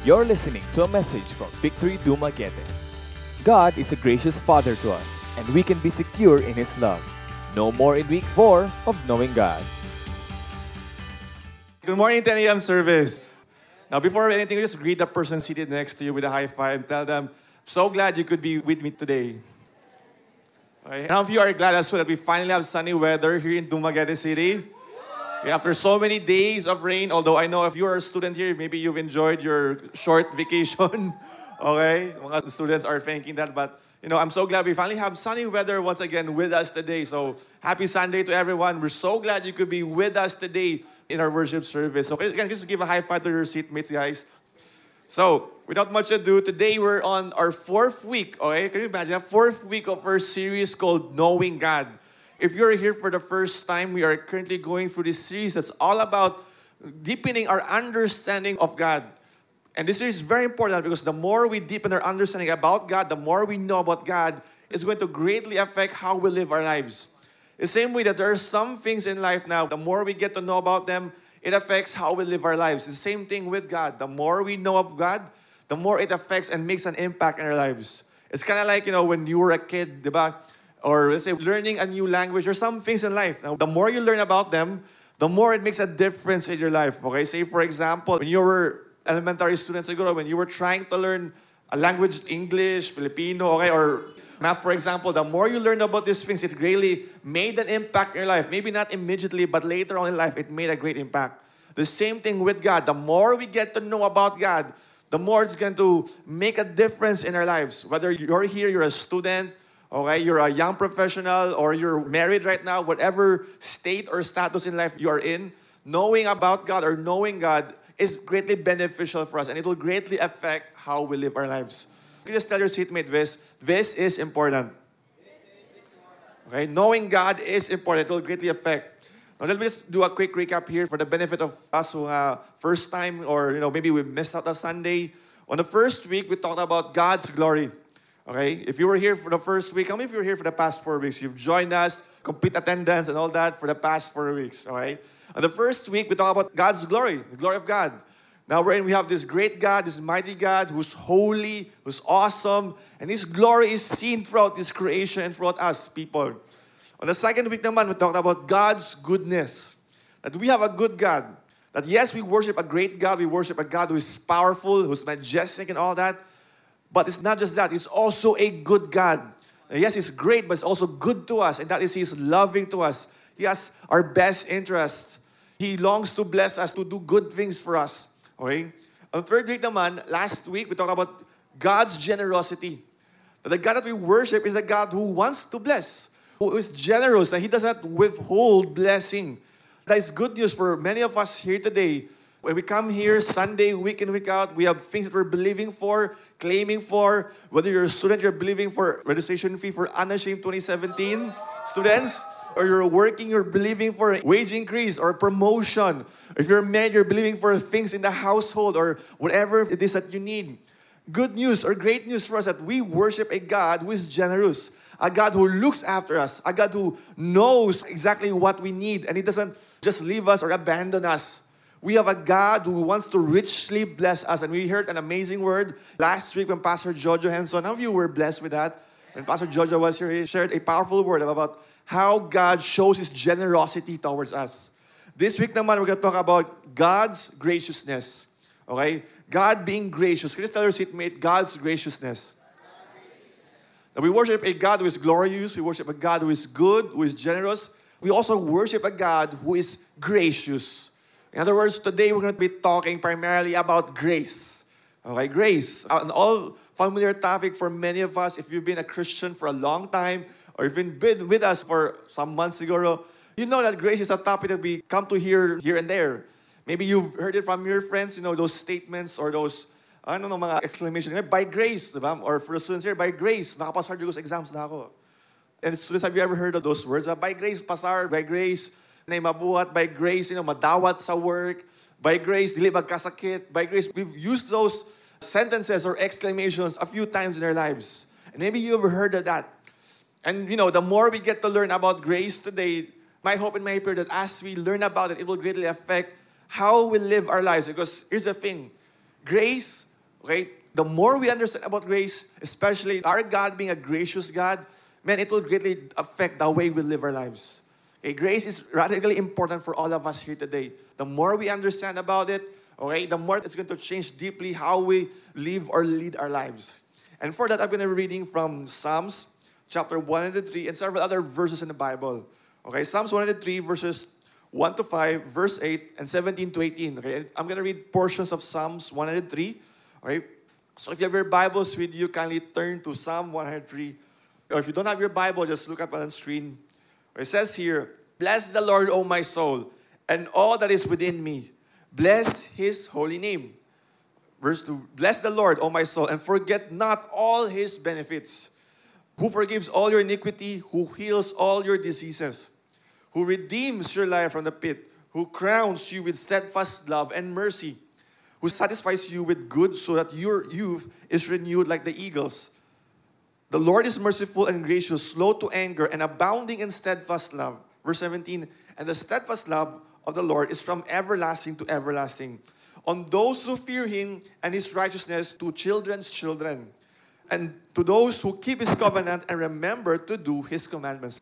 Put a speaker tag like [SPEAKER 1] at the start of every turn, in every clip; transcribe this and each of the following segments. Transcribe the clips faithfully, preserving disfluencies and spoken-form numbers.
[SPEAKER 1] You're listening to a message from Victory Dumaguete. God is a gracious Father to us, and we can be secure in His love. No more in week four of Knowing God.
[SPEAKER 2] Good morning, ten a.m. service. Now, before anything, just greet the person seated next to you with a high five. Tell them, so glad you could be with me today. Okay. How of you are glad as well that we finally have sunny weather here in Dumaguete City? Okay, after so many days of rain, although I know if you're a student here, maybe you've enjoyed your short vacation. Okay, mga students are thinking that, but you know, I'm so glad we finally have sunny weather once again with us today. So happy Sunday to everyone. We're so glad you could be with us today in our worship service. So again, just give a high five to your seatmates, guys. So without much ado, today we're on our fourth week. Okay, can you imagine? Fourth week of our series called Knowing God. If you're here for the first time, we are currently going through this series that's all about deepening our understanding of God. And this series is very important because the more we deepen our understanding about God, the more we know about God, it's going to greatly affect how we live our lives. The same way that there are some things in life now, the more we get to know about them, it affects how we live our lives. It's the same thing with God. The more we know of God, the more it affects and makes an impact in our lives. It's kind of like, you know, when you were a kid, diba? Or let's say learning a new language or some things in life. Now, the more you learn about them, the more it makes a difference in your life. Okay, say for example, when you were elementary students ago, when you were trying to learn a language, English, Filipino, okay, or math, for example, the more you learn about these things, it really made an impact in your life. Maybe not immediately, but later on in life, it made a great impact. The same thing with God. The more we get to know about God, the more it's going to make a difference in our lives. Whether you're here, you're a student, okay, you're a young professional, or you're married right now, whatever state or status in life you are in, knowing about God or knowing God is greatly beneficial for us, and it will greatly affect how we live our lives. You can just tell your seatmate this. This is important. Okay, knowing God is important. It will greatly affect. Now let me just do a quick recap here for the benefit of us who uh, first time, or you know maybe we missed out a Sunday. On the first week, we talked about God's glory. Okay, if you were here for the first week, how many of you were here for the past four weeks? You've joined us, complete attendance and all that for the past four weeks. All right. And the first week, we talked about God's glory, the glory of God. Now we're in, we have this great God, this mighty God who's holy, who's awesome, and His glory is seen throughout this creation and throughout us people. On the second week naman, we talked about God's goodness. That we have a good God. That yes, we worship a great God, we worship a God who is powerful, who's majestic and all that. But it's not just that, He's also a good God. Now, yes, He's great, but He's also good to us, and that is He's loving to us. He has our best interests. He longs to bless us, to do good things for us. Okay? On the third week naman, last week, we talked about God's generosity. That the God that we worship is a God who wants to bless, who is generous, and He does not withhold blessing. That is good news for many of us here today. When we come here Sunday, week in, week out, we have things that we're believing for, claiming for. Whether you're a student, you're believing for registration fee for Unashamed twenty seventeen. Students, or you're working, you're believing for a wage increase or promotion. If you're married, you're believing for things in the household or whatever it is that you need. Good news or great news for us that we worship a God who is generous, a God who looks after us, a God who knows exactly what we need, and He doesn't just leave us or abandon us. We have a God who wants to richly bless us. And we heard an amazing word last week when Pastor Jojo Henson, how of you were blessed with that? When Pastor Jojo was here, he shared a powerful word about how God shows His generosity towards us. This week naman, we're going to talk about God's graciousness. Okay? God being gracious. Can you tell your seatmate, God's graciousness? Now, we worship a God who is glorious. We worship a God who is good, who is generous. We also worship a God who is gracious. In other words, today we're going to be talking primarily about grace. Okay, grace. An all familiar topic for many of us. If you've been a Christian for a long time, or if you've been with us for some months ago, you know that grace is a topic that we come to hear here and there. Maybe you've heard it from your friends, you know, those statements or those, I don't know, mga exclamation. By grace, diba? Or for the students here, by grace, makapasar ko sa exams na ako. And students, have you ever heard of those words? Uh, by grace, pasar, by grace, na mabuhat, by grace, you know, madawat sa work, by grace, dili magkasakit, by grace. We've used those sentences or exclamations a few times in our lives. And maybe you've heard of that. And, you know, the more we get to learn about grace today, my hope and my prayer that as we learn about it, it will greatly affect how we live our lives. Because here's the thing. Grace Okay? The more we understand about grace, especially our God being a gracious God, man, it will greatly affect the way we live our lives. Okay? Grace is radically important for all of us here today. The more we understand about it, okay, the more it's going to change deeply how we live or lead our lives. And for that, I'm going to be reading from Psalms chapter one hundred three and several other verses in the Bible. Okay, Psalms one hundred three verses one to five, verse eight, and seventeen to eighteen. Okay, I'm going to read portions of Psalms one hundred three. Okay, so if you have your Bibles with you, kindly turn to Psalm one hundred three. Or if you don't have your Bible, just look up on the screen. It says here, "Bless the Lord, O my soul, and all that is within me. Bless His holy name." Verse two, "Bless the Lord, O my soul, and forget not all His benefits, who forgives all your iniquity, who heals all your diseases, who redeems your life from the pit, who crowns you with steadfast love and mercy, who satisfies you with good so that your youth is renewed like the eagles. The Lord is merciful and gracious, slow to anger, and abounding in steadfast love." Verse seventeen, "And the steadfast love of the Lord is from everlasting to everlasting, on those who fear Him, and His righteousness to children's children, and to those who keep His covenant and remember to do His commandments."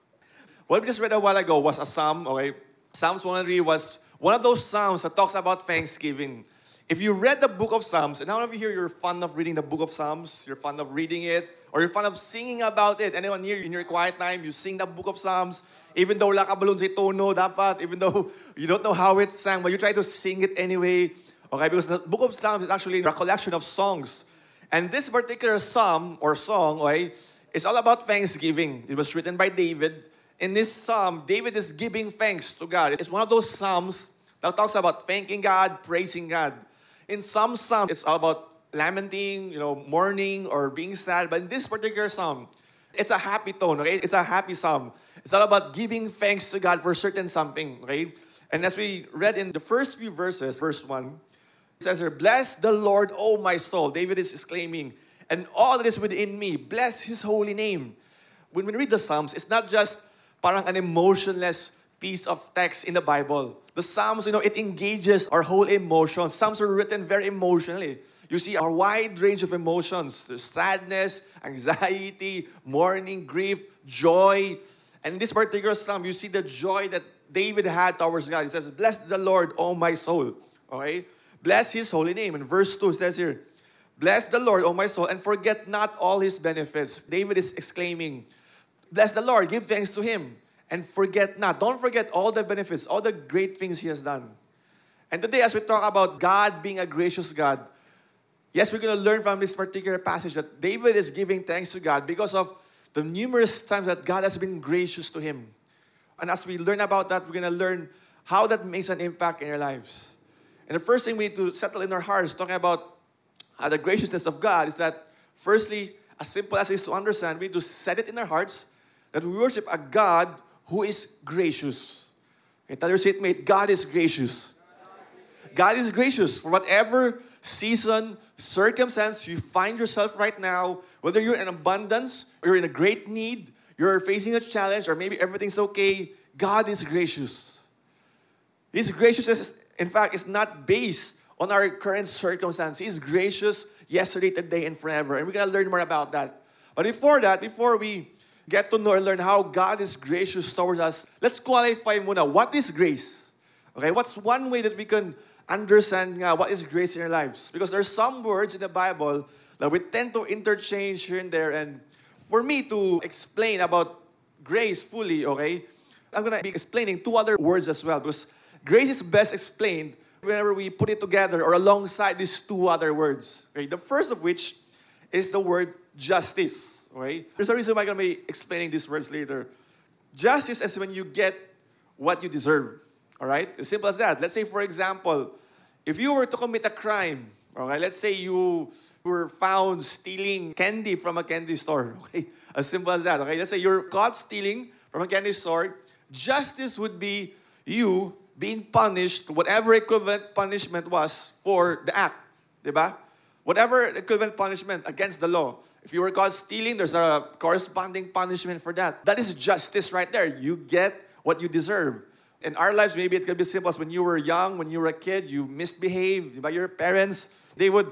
[SPEAKER 2] What we just read a while ago was a psalm, okay? Psalms one hundred three was one of those psalms that talks about thanksgiving. If you read the book of Psalms, and how many of you here, you're fond of reading the book of Psalms? You're fond of reading it, or you're fond of singing about it. Anyone here, in your quiet time, you sing the book of Psalms, even though wala ka balun sa tono, dapat, even though you don't know how it's sang, but you try to sing it anyway. Okay, because the book of Psalms is actually a collection of songs. And this particular psalm or song, okay, is all about thanksgiving. It was written by David. In this psalm, David is giving thanks to God. It's one of those psalms that talks about thanking God, praising God. In some psalms, it's all about lamenting, you know, mourning or being sad. But in this particular psalm, it's a happy tone, okay? It's a happy psalm. It's all about giving thanks to God for certain something, okay? And as we read in the first few verses, verse one, it says here, "Bless the Lord, O my soul." David is exclaiming, "And all that is within me, bless His holy name." When we read the Psalms, it's not just parang an emotionless piece of text in the Bible. The Psalms, you know, it engages our whole emotions. Psalms are written very emotionally. You see a wide range of emotions. There's sadness, anxiety, mourning, grief, joy. And in this particular Psalm, you see the joy that David had towards God. He says, "Bless the Lord, O my soul." Okay? Bless His holy name. And verse two says here, "Bless the Lord, O my soul, and forget not all His benefits." David is exclaiming, bless the Lord, give thanks to Him, and forget not. Don't forget all the benefits, all the great things He has done. And today, as we talk about God being a gracious God, yes, we're going to learn from this particular passage that David is giving thanks to God because of the numerous times that God has been gracious to him. And as we learn about that, we're going to learn how that makes an impact in our lives. And the first thing we need to settle in our hearts, talking about uh, the graciousness of God, is that firstly, as simple as it is to understand, we need to set it in our hearts that we worship a God who is gracious. Okay, tell your seatmate, God is gracious. God is gracious for whatever season, circumstance you find yourself right now, whether you're in abundance, or you're in a great need, you're facing a challenge, or maybe everything's okay, God is gracious. His graciousness, in fact, is not based on our current circumstance. He's gracious yesterday, today, and forever. And we're going to learn more about that. But before that, before we get to know and learn how God is gracious towards us, let's qualify muna. What is grace? Okay, what's one way that we can understand uh, what is grace in our lives? Because there's some words in the Bible that we tend to interchange here and there. And for me to explain about grace fully, okay, I'm going to be explaining two other words as well. Because grace is best explained whenever we put it together or alongside these two other words. Okay, the first of which is the word justice. Okay, there's a reason why I'm going to be explaining these words later. Justice is when you get what you deserve. All right, as simple as that. Let's say, for example, if you were to commit a crime, okay, let's say you were found stealing candy from a candy store. Okay, as simple as that. Okay, let's say you're caught stealing from a candy store. Justice would be you being punished, whatever equivalent punishment was for the act, diba? Whatever equivalent punishment against the law. If you were caught stealing, there's a corresponding punishment for that. That is justice right there. You get what you deserve. In our lives, maybe it could be simple as when you were young, when you were a kid, you misbehaved by your parents. They would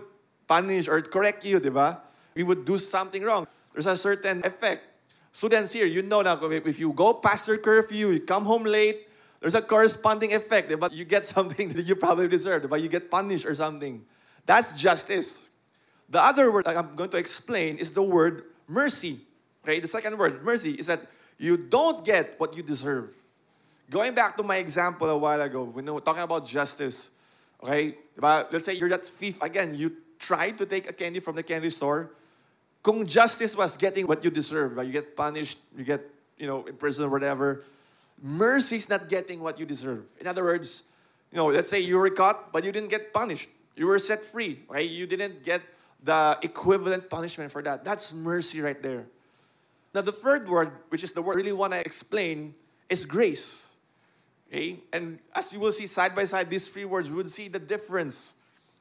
[SPEAKER 2] punish or correct you, di ba? We would do something wrong. There's a certain effect. Students here, you know that if you go past your curfew, you come home late, there's a corresponding effect, but you get something that you probably deserve, but you get punished or something. That's justice. The other word that I'm going to explain is the word mercy. Okay, the second word, mercy, is that you don't get what you deserve. Going back to my example a while ago, when we were talking about justice, okay, but let's say you're that thief again, you tried to take a candy from the candy store. Kung justice was getting what you deserve, right? You get punished, you get, you know, in prison or whatever. Mercy is not getting what you deserve. In other words, you know, let's say you were caught, but you didn't get punished. You were set free, right? You didn't get the equivalent punishment for that. That's mercy right there. Now, the third word, which is the word I really want to explain, is grace. Okay? And as you will see side by side, these three words, we will see the difference.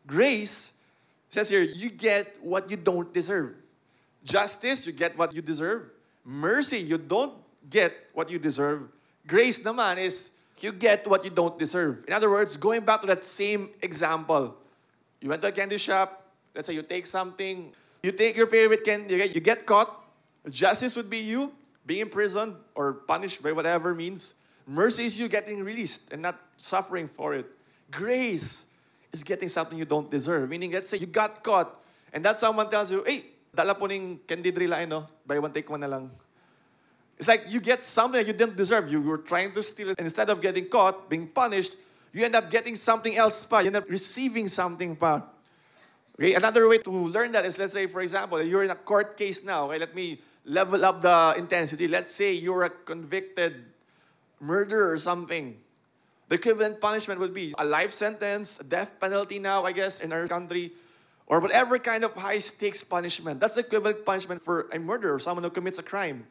[SPEAKER 2] Grace says here, you get what you don't deserve. Justice, you get what you deserve. Mercy, you don't get what you deserve. Grace naman is, you get what you don't deserve. In other words, going back to that same example. You went to a candy shop. Let's say you take something. You take your favorite candy. You get, you get caught. Justice would be you being in prison or punished by whatever means. Mercy is you getting released and not suffering for it. Grace is getting something you don't deserve. Meaning, let's say you got caught and that someone tells you, hey, dala po ning candy drill ay no? Buy one, take one na lang. It's like you get something that you didn't deserve. You were trying to steal it. And instead of getting caught, being punished, you end up getting something else pa. You end up receiving something pa. Okay, another way to learn that is, let's say, for example, you're in a court case now. Okay, let me level up the intensity. Let's say you're a convicted murderer or something. The equivalent punishment would be a life sentence, a death penalty now, I guess, in our country, or whatever kind of high-stakes punishment. That's the equivalent punishment for a murderer or someone who commits a crime.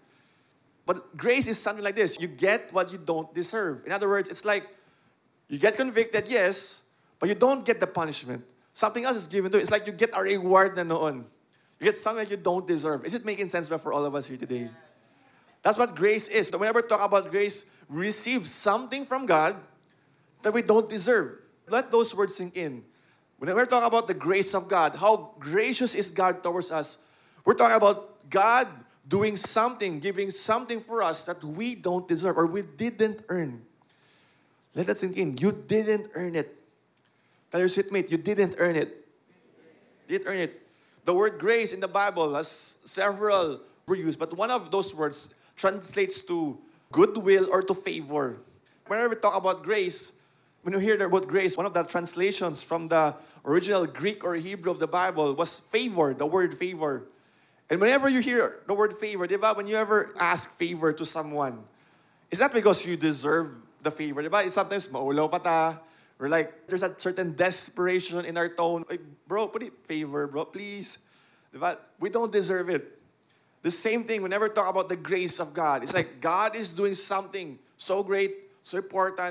[SPEAKER 2] But grace is something like this. You get what you don't deserve. In other words, it's like you get convicted, yes, but you don't get the punishment. Something else is given to you. It's like you get a reward na noon. You get something that you don't deserve. Is it making sense for all of us here today? That's what grace is. Whenever we talk about grace, we receive something from God that we don't deserve. Let those words sink in. Whenever we talk about the grace of God, how gracious is God towards us, we're talking about God doing something, giving something for us that we don't deserve or we didn't earn. Let that sink in. You didn't earn it. Tell your seatmate, you didn't earn it. You didn't earn it. The word grace in the Bible has several words used, but one of those words translates to goodwill or to favor. Whenever we talk about grace, when you hear the word grace, one of the translations from the original Greek or Hebrew of the Bible was favor, the word favor. And whenever you hear the word favor, diba, when you ever ask favor to someone, it's not because you deserve the favor, diba? It's sometimes maulaw pa ta, or like there's a certain desperation in our tone. Hey, bro, put it favor, bro, please. Diba? We don't deserve it. The same thing whenever we talk about the grace of God. It's like God is doing something so great, so important.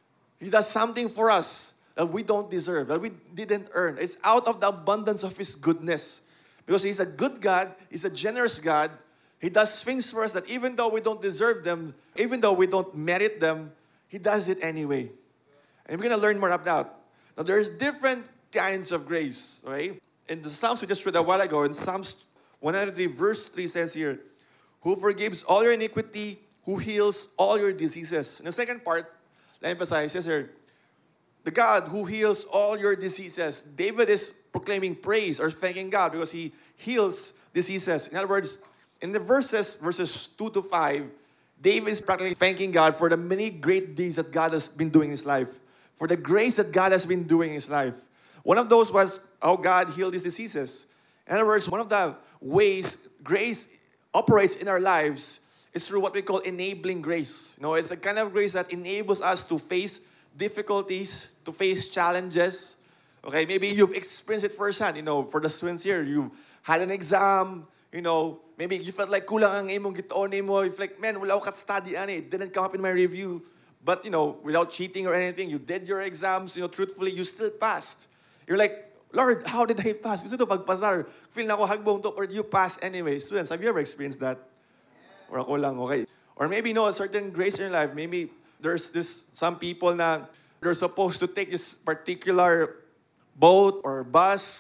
[SPEAKER 2] He does something for us that we don't deserve, that we didn't earn. It's out of the abundance of His goodness. Because He's a good God, He's a generous God. He does things for us that even though we don't deserve them, even though we don't merit them, He does it anyway. And we're going to learn more about that. Now, there's different kinds of grace, right? In the Psalms we just read a while ago, in Psalms one hundred three, verse three says here, who forgives all your iniquity, who heals all your diseases. In the second part, let me emphasize, says here, the God who heals all your diseases. David is proclaiming praise or thanking God because He heals diseases. In other words, in the verses, verses two to five, David is practically thanking God for the many great deeds that God has been doing in his life, for the grace that God has been doing in his life. One of those was how God healed his diseases. In other words, one of the ways grace operates in our lives is through what we call enabling grace. You know, it's a kind of grace that enables us to face difficulties, to face challenges. Okay, maybe you've experienced it firsthand. You know, for the students here, you've had an exam. You know, maybe you felt like kulang ang imong gitoon mo. You feel like, man, wala ko study ani. It didn't come up in my review. But, you know, without cheating or anything, you did your exams, you know, truthfully, you still passed. You're like, Lord, how did I pass? Gusto to pagpasar. Feel na ako hagbong to, or you pass anyway. Students, have you ever experienced that? Or ako lang, okay. Or maybe, you know, a certain grace in your life. Maybe there's this, some people na they're supposed to take this particular boat or bus,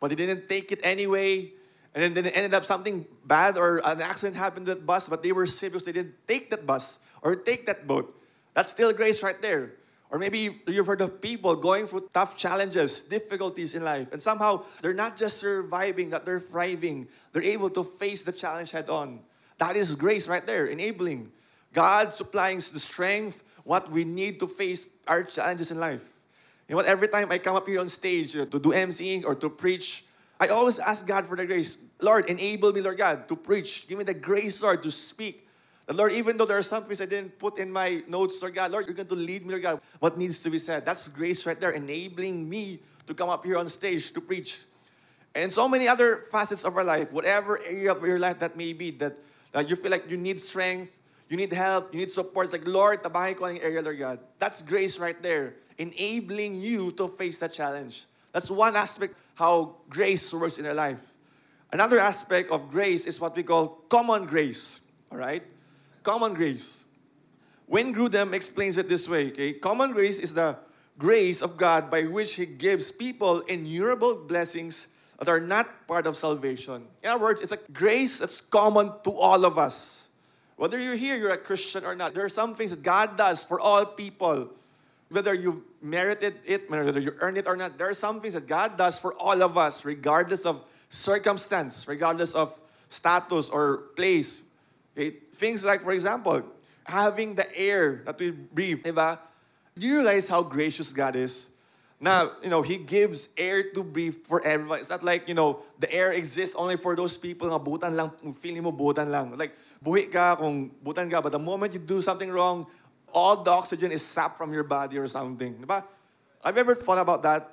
[SPEAKER 2] but they didn't take it anyway. And then, then it ended up something bad or an accident happened to that bus, but they were saved because they didn't take that bus or take that boat. That's still grace right there. Or maybe you've heard of people going through tough challenges, difficulties in life, and somehow they're not just surviving, that they're thriving. They're able to face the challenge head on. That is grace right there, enabling. God supplying the strength, what we need to face our challenges in life. You know what? Every time I come up here on stage to do emceeing or to preach, I always ask God for the grace. Lord, enable me, Lord God, to preach. Give me the grace, Lord, to speak. The Lord, even though there are some things I didn't put in my notes, Lord God, Lord, you're going to lead me, Lord God, what needs to be said. That's grace right there, enabling me to come up here on stage to preach. And so many other facets of our life, whatever area of your life that may be, that, that you feel like you need strength, you need help, you need support. It's like, Lord, tabahay ko ang area, Lord God. That's grace right there, enabling you to face that challenge. That's one aspect how grace works in our life. Another aspect of grace is what we call common grace, all right? Common grace. Wayne Grudem explains it this way, okay? Common grace is the grace of God by which He gives people innumerable blessings that are not part of salvation. In other words, it's a grace that's common to all of us. Whether you're here, you're a Christian or not, there are some things that God does for all people. Whether you merited it, whether you earned it or not, there are some things that God does for all of us, regardless of circumstance, regardless of status or place. Okay? Things like, for example, having the air that we breathe. Diba? Do you realize how gracious God is? Now, you know, He gives air to breathe for everyone. It's not like, you know, the air exists only for those people nga butan lang, feeling mo butan lang. Like, buhi ka kung butan ka, but the moment you do something wrong, all the oxygen is sapped from your body or something. Diba? Have you ever thought about that?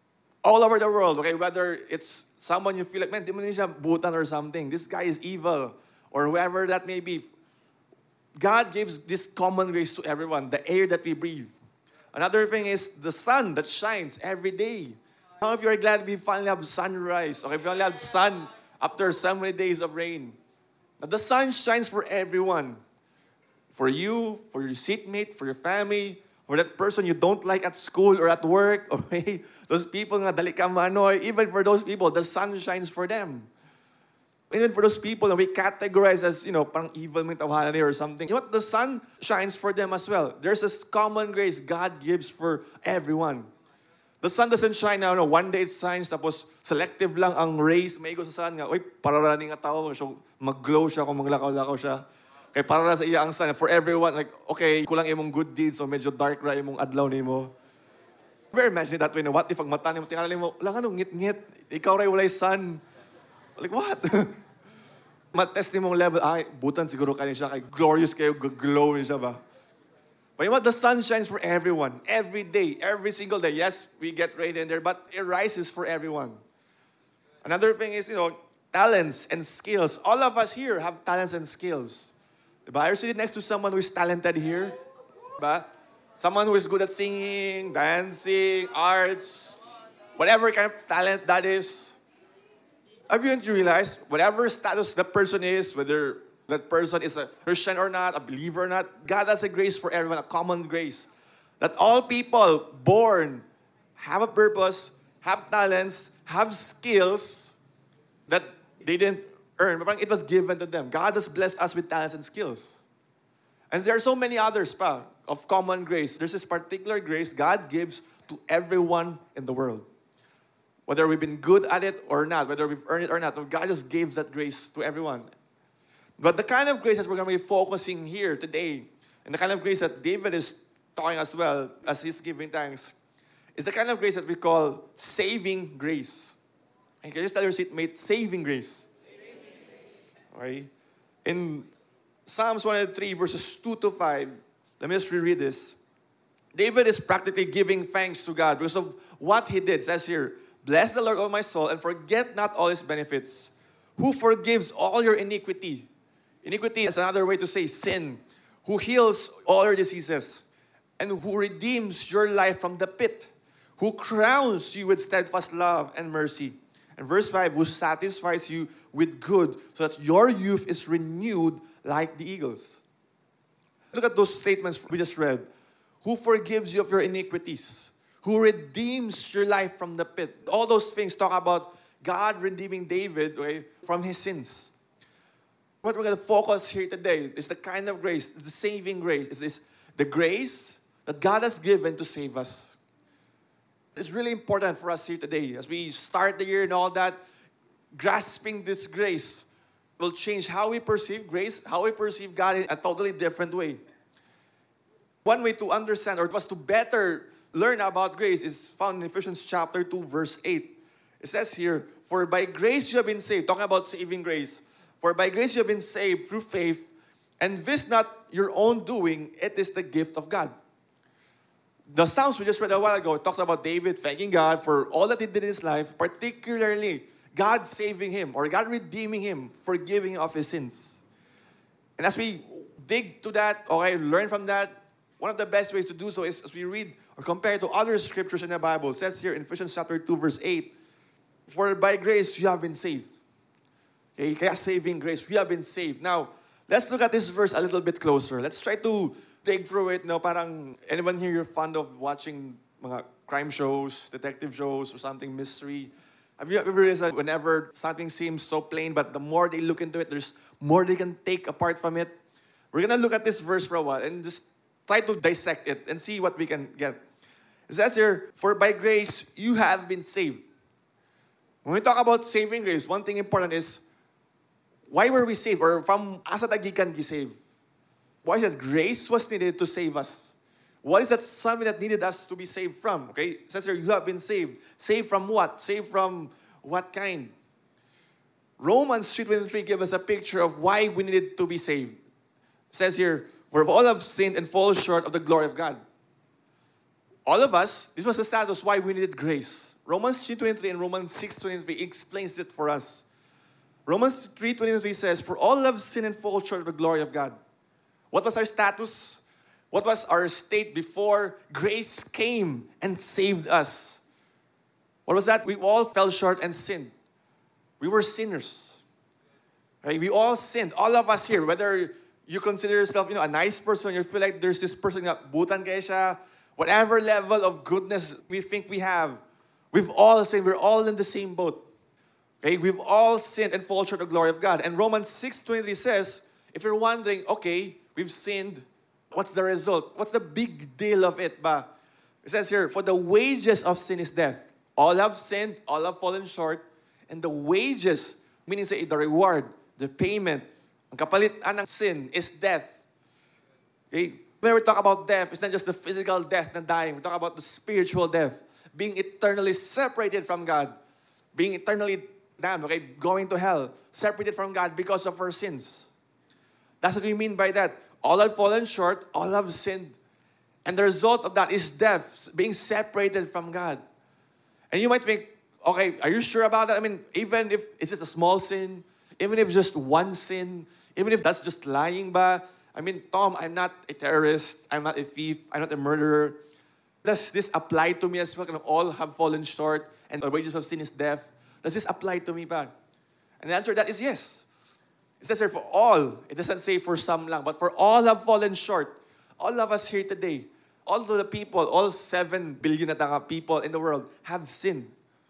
[SPEAKER 2] All over the world, okay, whether it's someone you feel like, man, di mo siya butan or something. This guy is evil. Or whoever that may be. God gives this common grace to everyone, the air that we breathe. Another thing is the sun that shines every day. How of you are glad we finally have sunrise? Okay, we finally have sun after so many days of rain. Now, the sun shines for everyone. For you, for your seatmate, for your family, for that person you don't like at school or at work, okay? Those people nga dali ka manoy, even for those people, the sun shines for them. Even for those people that we categorize as, you know, parang evil may tawanan or something. You know what? The sun shines for them as well. There's this common grace God gives for everyone. The sun doesn't shine now. No, one day it shines, tapos selective lang ang rays. May go sa sun nga, uy, pararani nga tao. So, mag-glow siya kung maglakaw-lakaw siya. Kaya para sa iya ang sun. For everyone, like, okay, kulang imong good deeds, so medyo dark ra imong adlaw nimo. Ever imagine that way, no? What if ang mata nimo, tingala mo, lang ano, ngit-ngit. Ikaw ray walay sun. Like, what? Matest mong level, ay, butan siguro kayo siya, kay glorious kayo, glow siya ba? But you know what? The sun shines for everyone, every day, every single day. Yes, we get rain in there, but it rises for everyone. Another thing is, you know, talents and skills. All of us here have talents and skills. Diba? Are you sitting next to someone who is talented here? Diba? Someone who is good at singing, dancing, arts, whatever kind of talent that is. Have you realized, whatever status that person is, whether that person is a Christian or not, a believer or not, God has a grace for everyone, a common grace. That all people born have a purpose, have talents, have skills that they didn't earn. It was given to them. God has blessed us with talents and skills. And there are so many others pa, of common grace. There's this particular grace God gives to everyone in the world. Whether we've been good at it or not, whether we've earned it or not, God just gives that grace to everyone. But the kind of grace that we're going to be focusing here today, and the kind of grace that David is talking as well, as he's giving thanks, is the kind of grace that we call saving grace. And can you just tell your seatmate, saving grace? Alright? In Psalms one hundred three, verses two to five, let me just reread this. David is practically giving thanks to God because of what he did. It says here, bless the Lord, O my soul, and forget not all His benefits, who forgives all your iniquity. Iniquity is another way to say sin. Who heals all your diseases, and who redeems your life from the pit, who crowns you with steadfast love and mercy. And verse five, who satisfies you with good, so that your youth is renewed like the eagles. Look at those statements we just read. Who forgives you of your iniquities, who redeems your life from the pit. All those things talk about God redeeming David, okay, from his sins. What we're going to focus here today is the kind of grace, the saving grace. Is this the grace that God has given to save us. It's really important for us here today as we start the year and all that. Grasping this grace will change how we perceive grace, how we perceive God in a totally different way. One way to understand or was to better learn about grace is found in Ephesians chapter two, verse eight. It says here, "For by grace you have been saved," talking about saving grace. "For by grace you have been saved through faith, and this not your own doing, it is the gift of God." The Psalms we just read a while ago, it talks about David thanking God for all that he did in his life, particularly God saving him or God redeeming him, forgiving of his sins. And as we dig to that, okay, learn from that, one of the best ways to do so is as we read or compare to other scriptures in the Bible. It says here in Ephesians chapter two, verse eight, "For by grace you have been saved." Okay, kaya saving grace, we have been saved. Now, let's look at this verse a little bit closer. Let's try to dig through it. No, parang anyone here you're fond of watching mga crime shows, detective shows, or something, mystery? Have you ever realized that whenever something seems so plain, but the more they look into it, there's more they can take apart from it? We're gonna look at this verse for a while and just try to dissect it and see what we can get. It says here, "For by grace you have been saved." When we talk about saving grace, one thing important is, why were we saved? Or from asa tagikan gi saved? Why is that grace was needed to save us? What is that something that needed us to be saved from? Okay, it says here, you have been saved. Saved from what? Saved from what kind? Romans three twenty-three gives us a picture of why we needed to be saved. It says here, "For all have sinned and fall short of the glory of God." All of us, this was the status why we needed grace. Romans three twenty-three and Romans six twenty-three explains it for us. Romans three twenty-three says, "For all have sinned and fall short of the glory of God." What was our status? What was our state before grace came and saved us? What was that? We all fell short and sinned. We were sinners. Right? We all sinned. All of us here, whether you consider yourself, you know, a nice person, you feel like there's this person that butan kaya siya, whatever level of goodness we think we have, we've all sinned. We're all in the same boat. Okay? We've all sinned and fall short of the glory of God. And Romans six twenty-three says, if you're wondering, okay, we've sinned, what's the result? What's the big deal of it ba? It says here, "For the wages of sin is death." All have sinned, all have fallen short, and the wages, meaning say the reward, the payment, ang kapalitan ng sin is death. Okay? When we talk about death, it's not just the physical death na dying. We talk about the spiritual death, being eternally separated from God, being eternally damned, okay, going to hell, separated from God because of our sins. That's what we mean by that. All have fallen short, all have sinned. And the result of that is death, being separated from God. And you might think, okay, are you sure about that? I mean, even if it's just a small sin, even if it's just one sin, even if that's just lying ba? I mean, Tom, I'm not a terrorist, I'm not a thief, I'm not a murderer. Does this apply to me as well? Can all have fallen short and the wages of sin is death? Does this apply to me ba? And the answer to that is yes. It says here for all. It doesn't say for some lang, but for all have fallen short. All of us here today, all of the people, all seven billion na tanga people in the world have sinned.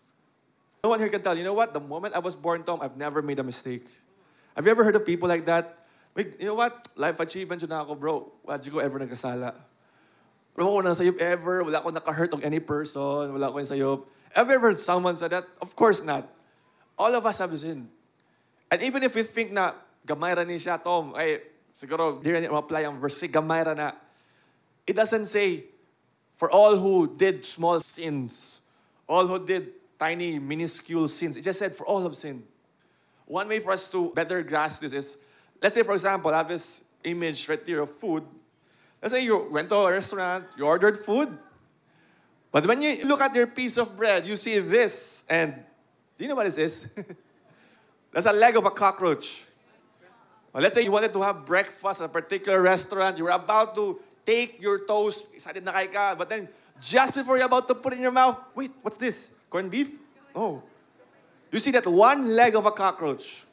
[SPEAKER 2] No one here can tell, you know what? The moment I was born, Tom, I've never made a mistake. Have you ever heard of people like that? Wait, you know what? Life achievement yun na ako, bro. Wala ko ever nagkasala. Bro, ako nasayop ever. Wala ako nakahurt of any person. Wala ako nasayop. Have you ever heard someone say that? Of course not. All of us have sinned. And even if we think na, gamay ra ni siya, Tom, ay, siguro, di rin apply ang verse, gamay ra na. It doesn't say, for all who did small sins, all who did tiny, minuscule sins. It just said, for all have sinned. One way for us to better grasp this is, let's say, for example, I have this image right here of food. Let's say you went to a restaurant, you ordered food. But when you look at your piece of bread, you see this, and do you know what this is? That's a leg of a cockroach. Well, let's say you wanted to have breakfast at a particular restaurant. You were about to take your toast, excited na kay ka, but then just before you're about to put it in your mouth, wait, what's this? Corned beef? Oh. You see that one leg of a cockroach.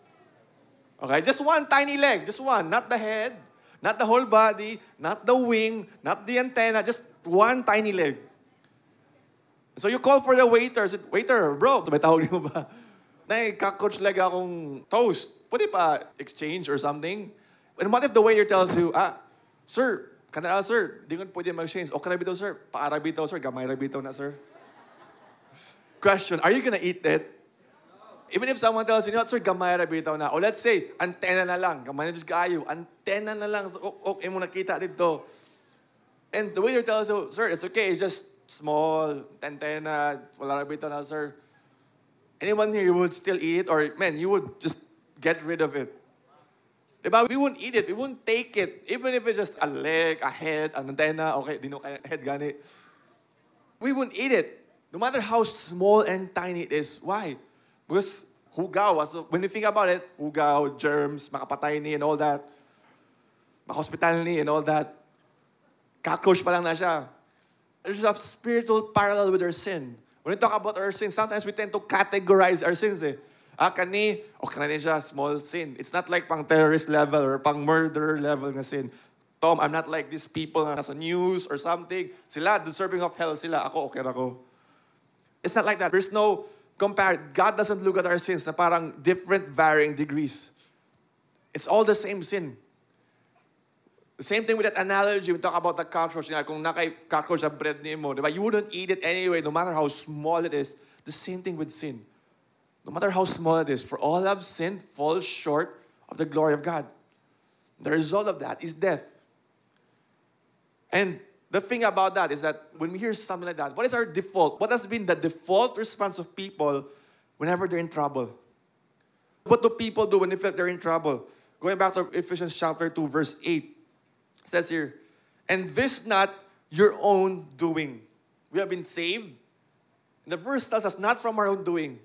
[SPEAKER 2] Okay, just one tiny leg, just one, not the head, not the whole body, not the wing, not the antenna, just one tiny leg. So you call for the waiter. Said, waiter, bro, may tawag mo ba? Nay, cockroach leg akong toast. Pwede pa exchange or something? And what if the waiter tells you, ah, sir, kanara sir, di ko pwede mag-exchange. O karabi daw sir, paarabi daw sir, gamay rabi daw na sir. Question, are you gonna eat it? Even if someone tells you, sir, gamay rabi daw na. O let's say, antena na lang. Gamay na dyan kayo. Antena na lang. O, okay mo nakita dito. And the waiter tells you, sir, it's okay. It's just small, antena, wala rabi daw na, sir. Anyone here would still eat it? Or, man, you would just get rid of it. Diba? We wouldn't eat it. We wouldn't take it. Even if it's just a leg, a head, an antenna. Okay, di no kaya head gani. We wouldn't eat it. No matter how small and tiny it is. Why? Because hugaw. So when you think about it, hugaw, germs, makapatay ni and all that. Makahospital ni and all that. Cockroach pa lang na siya. There's a spiritual parallel with our sin. When we talk about our sins, sometimes we tend to categorize our sins eh. Ah, kani, o kani siya, small sin. It's not like pang terrorist level or pang murder level na sin. Tom, I'm not like these people na nasa news or something. Sila, deserving of hell sila. Ako, okay ako. It's not like that. There's no compare. God doesn't look at our sins na parang different varying degrees. It's all the same sin. The same thing with that analogy. We talk about the cockroach. Kung nakay cockroach sa bread ni mo, diba? You wouldn't eat it anyway, no matter how small it is. The same thing with sin. No matter how small it is, for all have sinned, fall short of the glory of God. The result of that is death. And the thing about that is that when we hear something like that, what is our default? What has been the default response of people whenever they're in trouble? What do people do when they feel they're in trouble? Going back to Ephesians chapter two, verse eight, it says here, and this not your own doing. We have been saved. And the verse tells us not from our own doing.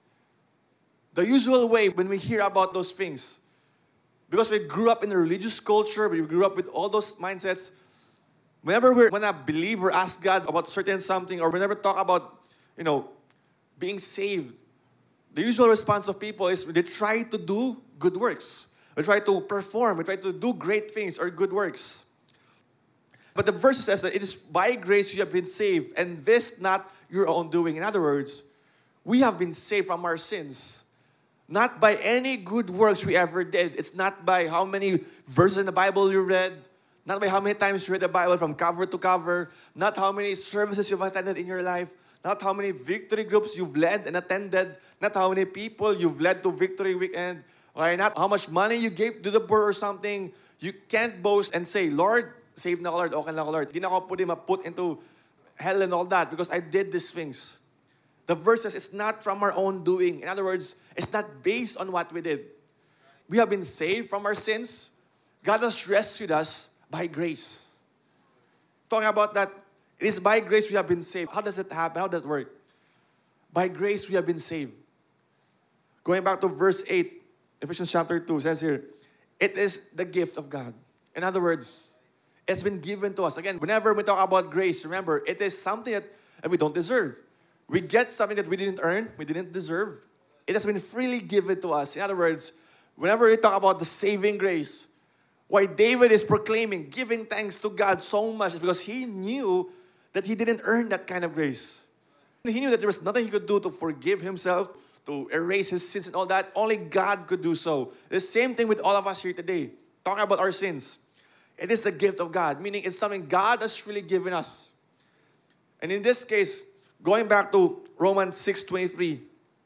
[SPEAKER 2] The usual way when we hear about those things, because we grew up in a religious culture, we grew up with all those mindsets, whenever we want to believe or ask God about certain something, or whenever we talk about, you know, being saved, the usual response of people is they try to do good works. We try to perform, we try to do great things or good works. But the verse says that it is by grace you have been saved, and this not your own doing. In other words, we have been saved from our sins. Not by any good works we ever did. It's not by how many verses in the Bible you read. Not by how many times you read the Bible from cover to cover. Not how many services you've attended in your life. Not how many victory groups you've led and attended. Not how many people you've led to victory weekend. Okay? Not how much money you gave to the poor or something. You can't boast and say, Lord, save na ako, Lord. Okay na ako, Lord. Di na ako pwede ma-put into hell and all that because I did these things. The verse says it's not from our own doing. In other words, it's not based on what we did. We have been saved from our sins. God has rescued us by grace. Talking about that, it is by grace we have been saved. How does it happen? How does it work? By grace we have been saved. Going back to verse eight, Ephesians chapter two says here, it is the gift of God. In other words, it's been given to us. Again, whenever we talk about grace, remember, it is something that we don't deserve. We get something that we didn't earn, we didn't deserve. It has been freely given to us. In other words, whenever we talk about the saving grace, why David is proclaiming, giving thanks to God so much is because he knew that he didn't earn that kind of grace. He knew that there was nothing he could do to forgive himself, to erase his sins and all that. Only God could do so. The same thing with all of us here today. Talking about our sins. It is the gift of God, meaning it's something God has really given us. And in this case, going back to Romans six twenty-three,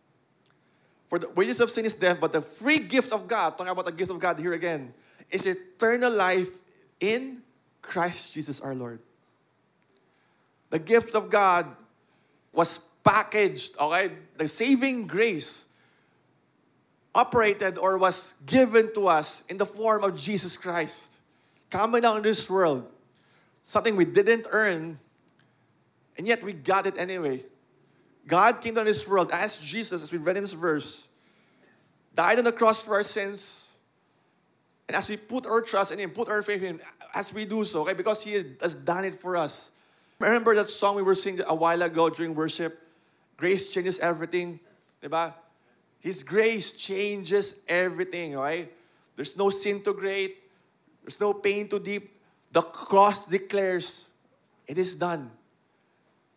[SPEAKER 2] for the wages of sin is death, but the free gift of God, talking about the gift of God here again, is eternal life in Christ Jesus our Lord. The gift of God was packaged, okay? The saving grace operated or was given to us in the form of Jesus Christ. Coming down to this world, something we didn't earn, and yet we got it anyway. God came down to this world as Jesus, as we read in this verse, died on the cross for our sins. And as we put our trust in Him, put our faith in Him, as we do so, okay, because He has done it for us. Remember that song we were singing a while ago during worship? Grace changes everything. Diba? His grace changes everything, okay? There's no sin too great. There's no pain too deep. The cross declares, it is done.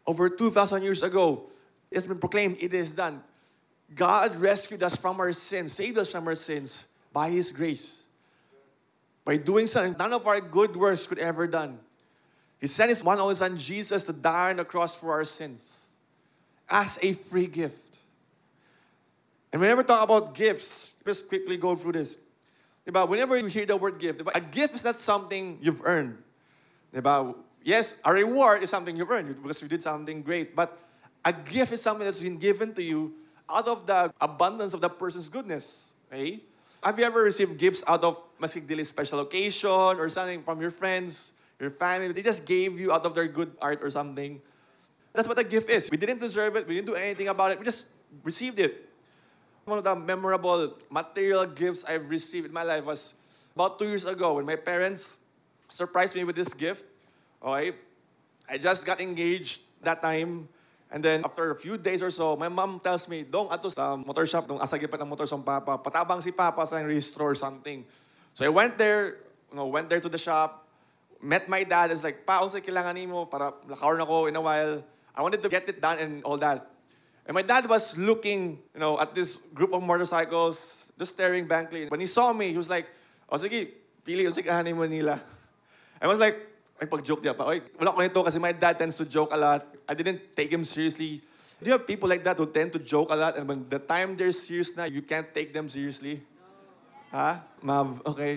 [SPEAKER 2] over two thousand years ago, it's been proclaimed, it is done. God rescued us from our sins, saved us from our sins by His grace. By doing something none of our good works could ever done. He sent His one only Son, Jesus, to die on the cross for our sins as a free gift. And whenever we talk about gifts, let's quickly go through this. Diba? Whenever you hear the word gift, diba? A gift is not something you've earned. Diba? Yes, a reward is something you've earned because you did something great. But a gift is something that's been given to you out of the abundance of that person's goodness. Okay? Have you ever received gifts out of masigdili special occasion or something from your friends, your family? They just gave you out of their good art or something. That's what a gift is. We didn't deserve it. We didn't do anything about it. We just received it. One of the memorable material gifts I've received in my life was about two years ago when my parents surprised me with this gift. Okay? I just got engaged that time. And then after a few days or so, my mom tells me, Dong, ato sa motor shop, dong asagipat ng motor sa papa, patabang si papa sa registro or something. So I went there, you know, went there to the shop, met my dad. It's like, pa, unsa kailangan nimo para lakaw na ko in a while. I wanted to get it done and all that. And my dad was looking, you know, at this group of motorcycles, just staring blankly. When he saw me, he was like, oh, sige, pili, unsa kahanin mo nila. I was like, ay, pag-joke niya pa. Oy, wala ko nito kasi my dad tends to joke a lot. I didn't take him seriously. Do you have people like that who tend to joke a lot and when the time they're serious na, you can't take them seriously? No. Huh? Mav, okay.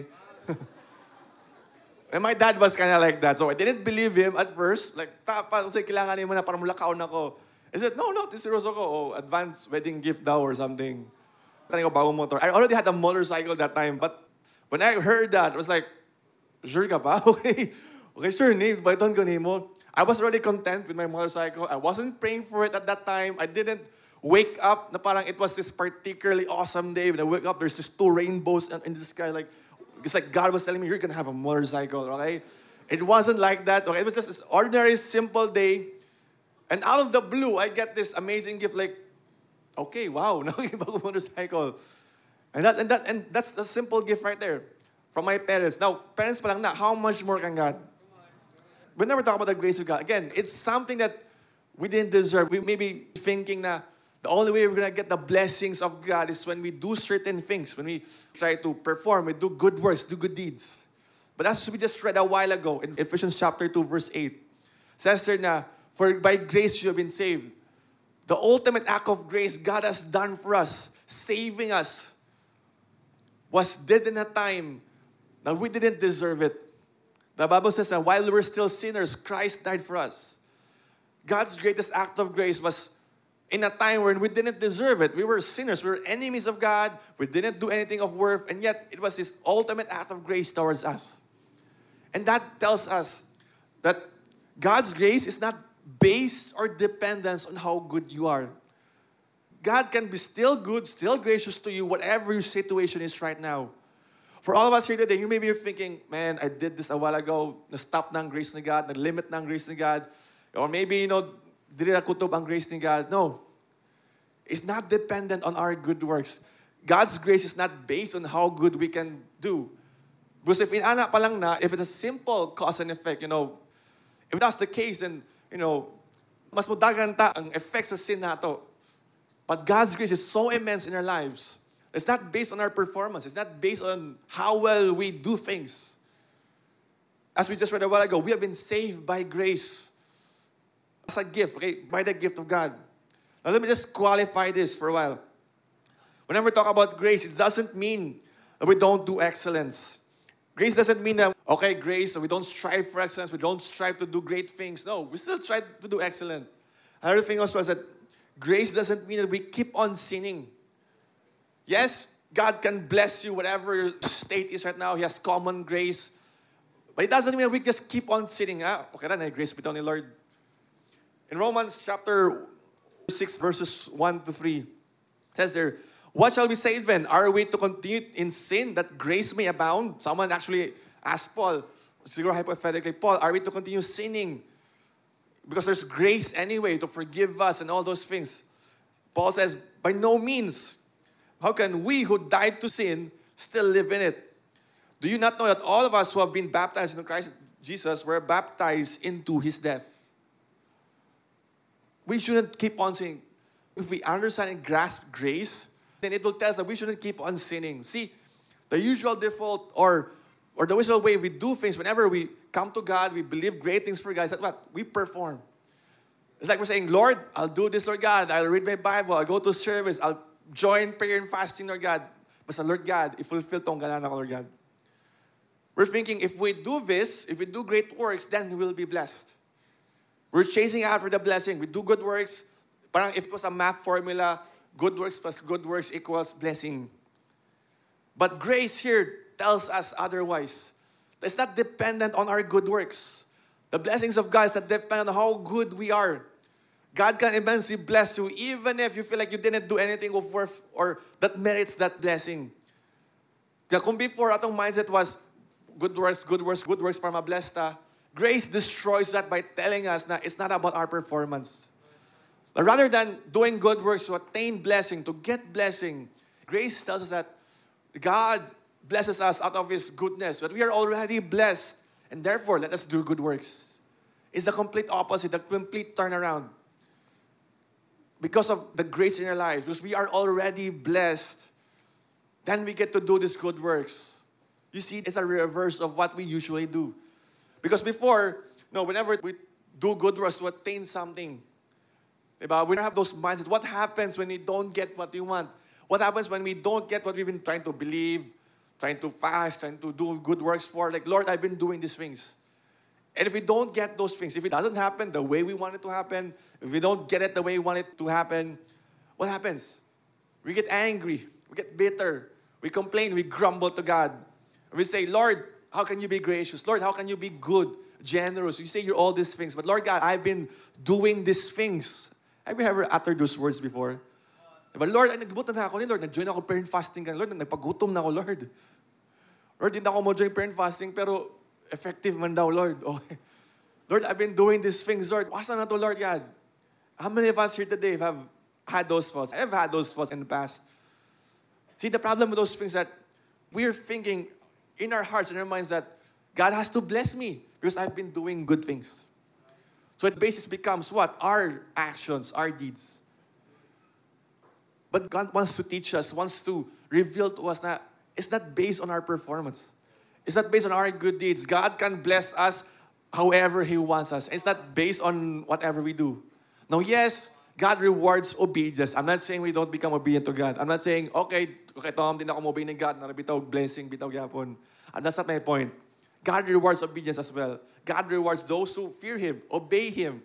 [SPEAKER 2] And my dad was kind of like that. So I didn't believe him at first. Like, tapa, kung sa'yo kailangan mo na para mulakaw na ko. I said, no, no, this is ko. Oh, advanced wedding gift daw or something. Tanong ko, bagong motor. I already had a motorcycle that time. But when I heard that, I was like, sure ka ba? Okay. Okay, sure, Nate, but don't go nimo. I was already content with my motorcycle. I wasn't praying for it at that time. I didn't wake up na parang it was this particularly awesome day. When I wake up, there's just two rainbows in the sky. Like, it's like God was telling me, you're going to have a motorcycle, okay? It wasn't like that. Okay? It was just this ordinary, simple day. And out of the blue, I get this amazing gift like, okay, wow, now you have a motorcycle. And, that, and, that, and that's the simple gift right there from my parents. Now, parents pa lang na, how much more can God? Whenever we talk about the grace of God, again, it's something that we didn't deserve. We may be thinking that the only way we're going to get the blessings of God is when we do certain things, when we try to perform, we do good works, do good deeds. But as we just read a while ago in Ephesians chapter two, verse eight, it says there na, for by grace you have been saved. The ultimate act of grace God has done for us, saving us, was did in a time that we didn't deserve it. The Bible says that while we were still sinners, Christ died for us. God's greatest act of grace was in a time when we didn't deserve it. We were sinners. We were enemies of God. We didn't do anything of worth. And yet, it was His ultimate act of grace towards us. And that tells us that God's grace is not based or dependent on how good you are. God can be still good, still gracious to you, whatever your situation is right now. For all of us here today, you may be thinking, man, I did this a while ago. Na-stop na ang grace ni God. Na-limit na ang grace ni God. Or maybe, you know, dili na kutob ang grace ni God. No. It's not dependent on our good works. God's grace is not based on how good we can do. Because if inana pa lang na, if it's a simple cause and effect, you know, if that's the case, then, you know, mas mudagan ta ang effects sa sin nato. But God's grace is so immense in our lives. It's not based on our performance. It's not based on how well we do things. As we just read a while ago, we have been saved by grace. As a gift, okay? By the gift of God. Now let me just qualify this for a while. Whenever we talk about grace, it doesn't mean that we don't do excellence. Grace doesn't mean that, okay, grace, so we don't strive for excellence, we don't strive to do great things. No, we still try to do excellent. Another thing also is that grace doesn't mean that we keep on sinning. Yes, God can bless you whatever your state is right now. He has common grace. But it doesn't mean that we just keep on sinning. Ah, okay na, grace be ni Lord. In Romans chapter six, verses one to three, it says there, what shall we say then? Are we to continue in sin that grace may abound? Someone actually asked Paul, siguro hypothetically, Paul, are we to continue sinning? Because there's grace anyway to forgive us and all those things. Paul says, by no means. How can we who died to sin still live in it? Do you not know that all of us who have been baptized into Christ Jesus were baptized into His death? we shouldn't keep on sinning. If we understand and grasp grace, then it will tell us that we shouldn't keep on sinning. See, the usual default or or the usual way we do things whenever we come to God, we believe great things for God, is that what? We perform. It's like we're saying, Lord, I'll do this, Lord God. I'll read my Bible. I'll go to service. I'll join prayer and fasting, Lord God. Basta, Lord God, i-fulfill tong ganana ko, Lord God. We're thinking, if we do this, if we do great works, then we will be blessed. We're chasing after the blessing. We do good works. Parang if it was a math formula, good works plus good works equals blessing. But grace here tells us otherwise. It's not dependent on our good works. The blessings of God is not dependent on how good we are. God can immensely bless you even if you feel like you didn't do anything of worth or that merits that blessing. Kaya kung before atong mindset was good works, good works, good works para mabless ta, grace destroys that by telling us that it's not about our performance. But rather than doing good works to attain blessing, to get blessing, grace tells us that God blesses us out of His goodness, but we are already blessed, and therefore let us do good works. It's the complete opposite, the complete turnaround. Because of the grace in our lives, because we are already blessed, then we get to do these good works. You see, it's a reverse of what we usually do. Because before, no, whenever we do good works to attain something, diba, we don't have those mindsets. What happens when we don't get what we want? What happens when we don't get what we've been trying to believe, trying to fast, trying to do good works for? Like, Lord, I've been doing these things. And if we don't get those things, if it doesn't happen the way we want it to happen, if we don't get it the way we want it to happen, what happens? We get angry, we get bitter, we complain, we grumble to God. We say, Lord, how can you be gracious? Lord, how can you be good, generous? You say you're all these things, but Lord God, I've been doing these things. Have you ever uttered those words before? But Lord, ay, nagbutan na ako ni Lord, nag-join ako prayer and fasting ka, Lord, nagpagutom na ako, Lord. Lord, hindi na ako mo-join prayer and fasting, pero effective man daw, Lord. Okay. Lord, I've been doing these things, Lord. Wasa na to, Lord God? How many of us here today have had those thoughts? I've had those thoughts in the past. See, the problem with those things that we're thinking in our hearts and our minds that God has to bless me because I've been doing good things. So it basis becomes what? Our actions, our deeds. But God wants to teach us, wants to reveal to us that it's not based on our performance. It's not based on our good deeds. God can bless us however He wants us. It's not based on whatever we do. Now, yes, God rewards obedience. I'm not saying we don't become obedient to God. I'm not saying, okay, okay, Tom, din ako obedient ni God, narabitaw blessing, bitaw yapon. And that's not my point. God rewards obedience as well. God rewards those who fear Him, obey Him.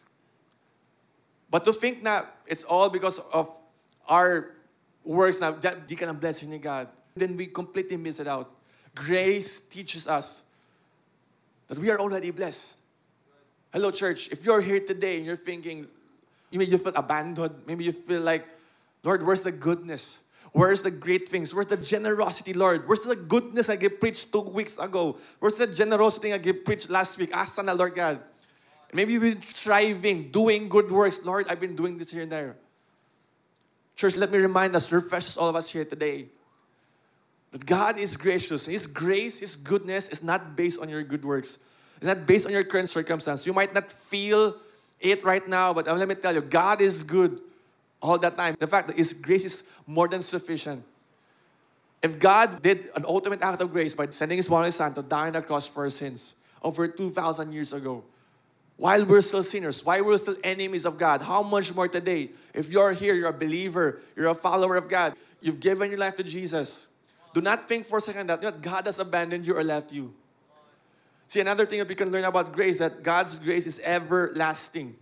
[SPEAKER 2] But to think na it's all because of our works na di ka ng blessing ni God, then we completely miss it out. Grace teaches us that we are already blessed. Hello, church. If you're here today and you're thinking, maybe you feel abandoned, maybe you feel like, Lord, where's the goodness? Where's the great things? Where's the generosity, Lord? Where's the goodness I gave preached two weeks ago? Where's the generosity I gave preached last week? Asa na, Lord God. Maybe you've been striving, doing good works. Lord, I've been doing this here and there. Church, let me remind us, refresh all of us here today, that God is gracious. His grace, His goodness is not based on your good works. It's not based on your current circumstance. You might not feel it right now, but let me tell you, God is good all the time. In fact, His grace is more than sufficient. If God did an ultimate act of grace by sending His one Son to die on the cross for our sins over two thousand years ago, while we're still sinners, while we're still enemies of God, how much more today? If you're here, you're a believer, you're a follower of God, you've given your life to Jesus, do not think for a second that, you know, God has abandoned you or left you. See, another thing that we can learn about grace, that God's grace is everlasting.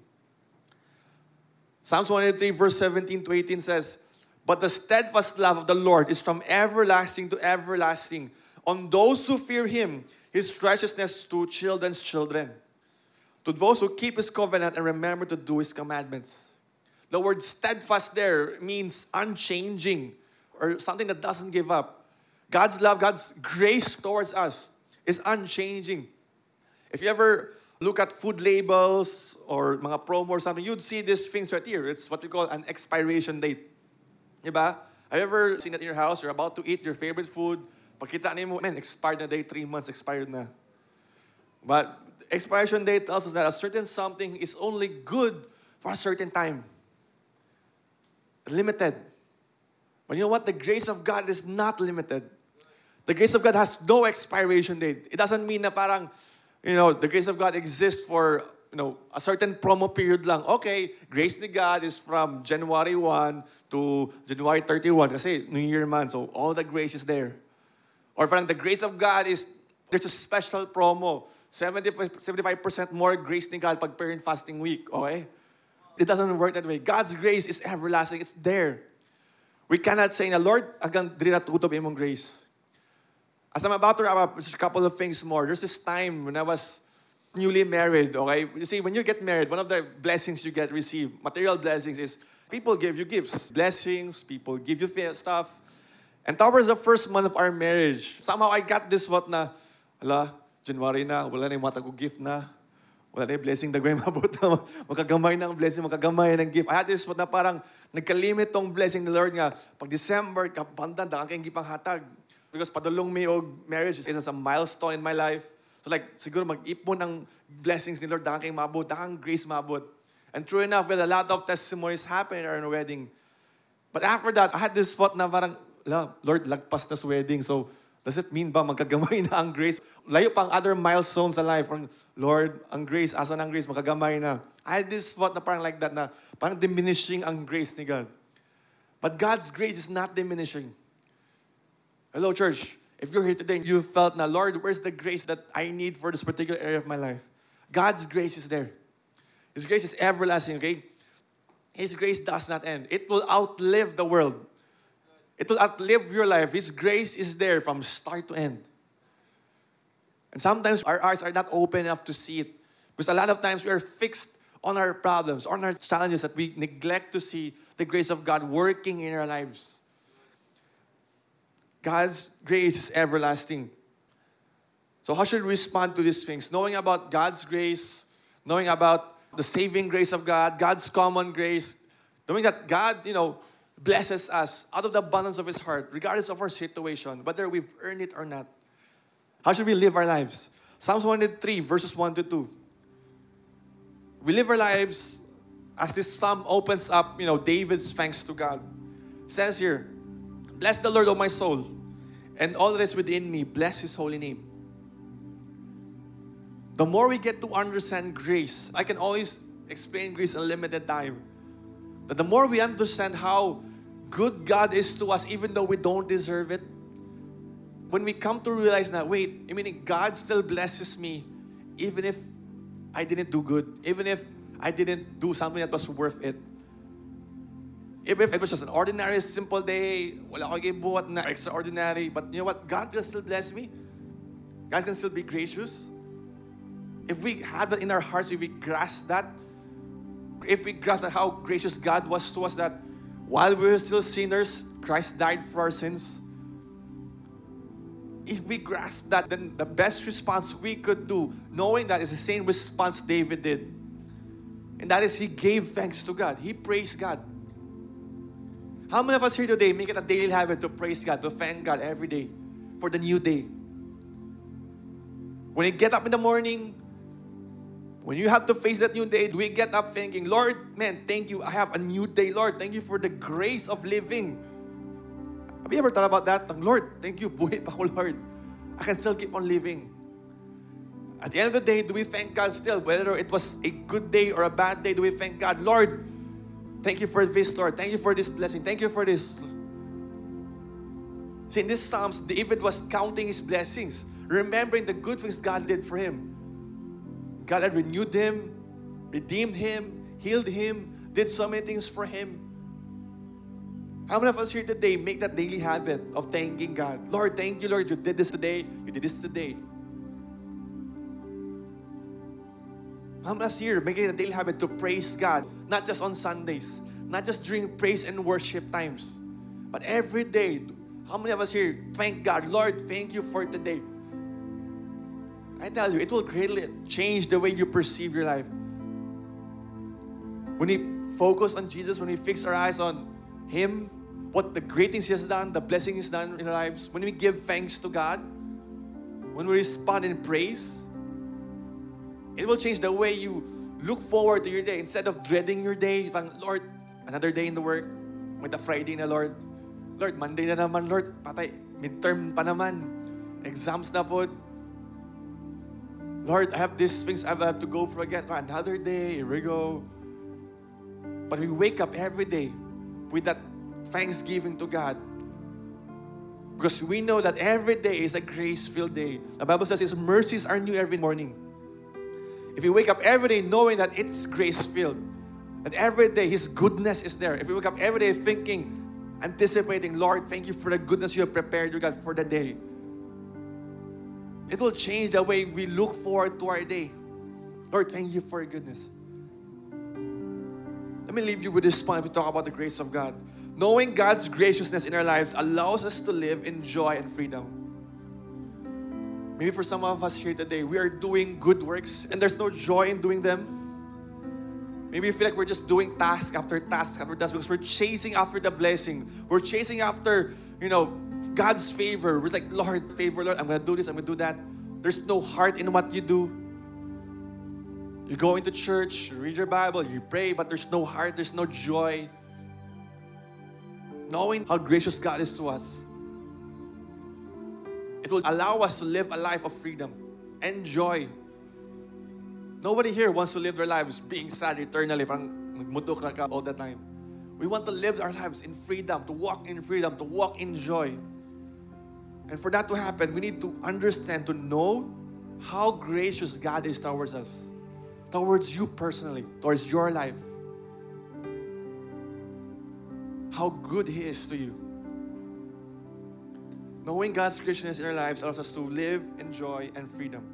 [SPEAKER 2] Psalms one eighty-three verse seventeen to eighteen says, but the steadfast love of the Lord is from everlasting to everlasting on those who fear Him, His righteousness to children's children, to those who keep His covenant and remember to do His commandments. The word steadfast there means unchanging or something that doesn't give up. God's love, God's grace towards us is unchanging. If you ever look at food labels or mga promo or something, you'd see these things right here. It's what we call an expiration date. Diba? Have you ever seen that in your house? You're about to eat your favorite food. Pagkita mo, man, expired na day, three months expired na. But expiration date tells us that a certain something is only good for a certain time. Limited. But you know what? The grace of God is not limited. The grace of God has no expiration date. It doesn't mean na parang, you know, the grace of God exists for, you know, a certain promo period lang. Okay, grace ni God is from January first to January thirty-first kasi New Year man, so all the grace is there. Or parang the grace of God is, there's a special promo. seventy, seventy-five percent more grace ni God pag prayer and fasting week. Okay? It doesn't work that way. God's grace is everlasting. It's there. We cannot say na, Lord, hanggang diri na tutob imong grace. As I'm about to wrap up, just a couple of things more. There's this time when I was newly married, okay? You see, when you get married, one of the blessings you get received, material blessings, is people give you gifts. Blessings, people give you stuff. And towards the first month of our marriage, somehow I got this what na, ala, January na, wala na yung matag gift na. Wala na yung blessing, dagway mabot na. Makagamay ng blessing, makagamay ng gift. I had this what na parang nagkalimit tong blessing ni Lord nga. Pag December, kapandan, dakang kayong gipang hatag. Because padulong me og marriage is a milestone in my life. So like, siguro mag-ipon ng blessings ni Lord, dakang kayong mabot, dakang grace mabot. And true enough, well, a lot of testimonies happened at our wedding. But after that, I had this thought na parang, Lord, lagpas na sa wedding. So, does it mean ba magkagamay na ang grace? Layo pang other milestones sa life. Parang, Lord, ang grace, asan ang grace? Magkagamay na. I had this thought na parang like that na parang diminishing ang grace ni God. But God's grace is not diminishing. Hello, church. If you're here today and you felt na, Lord, where's the grace that I need for this particular area of my life? God's grace is there. His grace is everlasting, okay? His grace does not end. It will outlive the world. It will outlive your life. His grace is there from start to end. And sometimes our eyes are not open enough to see it. Because a lot of times we are fixed on our problems, on our challenges, that we neglect to see the grace of God working in our lives. God's grace is everlasting. So how should we respond to these things? Knowing about God's grace, knowing about the saving grace of God, God's common grace, knowing that God, you know, blesses us out of the abundance of His heart, regardless of our situation, whether we've earned it or not. How should we live our lives? Psalms one hundred three, verses one to two. We live our lives as this psalm opens up, you know, David's thanks to God. It says here, bless the Lord, O my soul, and all that is within me, bless His holy name. The more we get to understand grace, I can always explain grace in limited time. That the more we understand how good God is to us, even though we don't deserve it, when we come to realize that, wait, I mean, God still blesses me, even if I didn't do good, even if I didn't do something that was worth it. Even if it was just an ordinary, simple day, wala ko gibuhat na extraordinary, but you know what? God can still bless me. God can still be gracious. If we have that in our hearts, if we grasp that, if we grasp that how gracious God was to us, that while we were still sinners, Christ died for our sins. If we grasp that, then the best response we could do, knowing that is the same response David did. And that is he gave thanks to God. He praised God. How many of us here today make it a daily habit to praise God, to thank God every day for the new day? When you get up in the morning, when you have to face that new day, do we get up thinking, Lord, man, thank you. I have a new day, Lord. Thank you for the grace of living. Have you ever thought about that? Lord, thank you. Buhay pa ko, Lord. I can still keep on living. At the end of the day, do we thank God still? Whether it was a good day or a bad day, do we thank God? Lord, thank you for this, Lord. Thank you for this blessing. Thank you for this. See, in this Psalms, David was counting his blessings, remembering the good things God did for him. God had renewed him, redeemed him, healed him, did so many things for him. How many of us here today make that daily habit of thanking God? Lord, thank you, Lord. You did this today. You did this today. How many of us here make it a daily habit to praise God? Not just on Sundays. Not just during praise and worship times. But every day. How many of us here thank God? Lord, thank you for today. I tell you, it will greatly change the way you perceive your life. When we focus on Jesus, when we fix our eyes on Him, what the great things He has done, the blessing He's done in our lives, when we give thanks to God, when we respond in praise, it will change the way you look forward to your day instead of dreading your day. Parang, Lord, another day in the work. With a Friday na, Lord. Lord, Monday na naman, Lord. Patay, midterm pa naman. Exams na po. Lord, I have these things I have to go through again. Another day, here we go. But we wake up every day with that thanksgiving to God. Because we know that every day is a grace-filled day. The Bible says His mercies are new every morning. If we wake up every day knowing that it's grace-filled, that every day His goodness is there. If we wake up every day thinking, anticipating, Lord, thank you for the goodness you have prepared, your God, for the day. It will change the way we look forward to our day. Lord, thank you for your goodness. Let me leave you with this point. We talk about the grace of God. Knowing God's graciousness in our lives allows us to live in joy and freedom. Maybe for some of us here today, we are doing good works and there's no joy in doing them. Maybe you feel like we're just doing task after task after task because we're chasing after the blessing. We're chasing after, you know, God's favor. We're like, Lord, favor, Lord, I'm going to do this, I'm going to do that. There's no heart in what you do. You go into church, you read your Bible, you pray, but there's no heart, there's no joy. Knowing how gracious God is to us, it will allow us to live a life of freedom and joy. Nobody here wants to live their lives being sad eternally, parang nagmutok na ka all the time. We want to live our lives in freedom, to walk in freedom, to walk in joy. And for that to happen, we need to understand, to know how gracious God is towards us, towards you personally, towards your life. How good He is to you. Knowing God's graciousness in our lives allows us to live in joy and freedom.